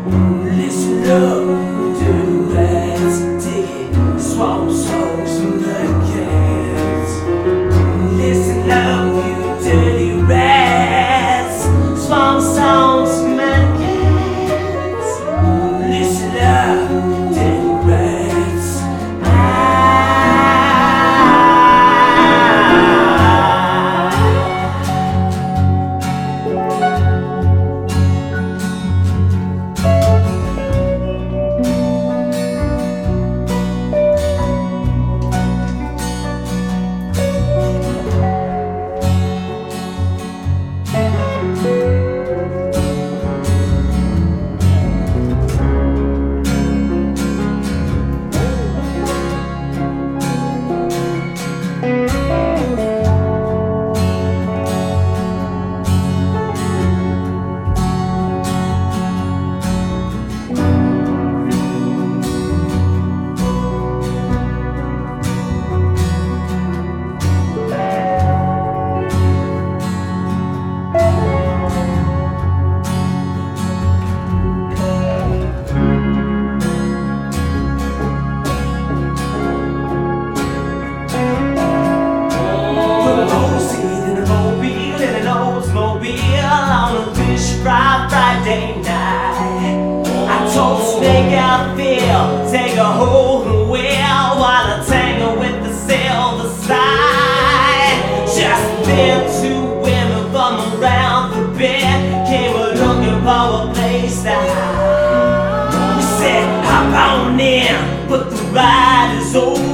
Listen up, dirty rats, dig it, swamp songs from the cats. Listen up, you dirty rats, swamp songs from the cats. Listen up, dirty rats. On a fish fry Friday night, I told Snake out there, take a hold and wheel while I tangle with the silver side. Just then, two women from around the bend came looking for a place to hide. We said, hop on in, but the ride is over.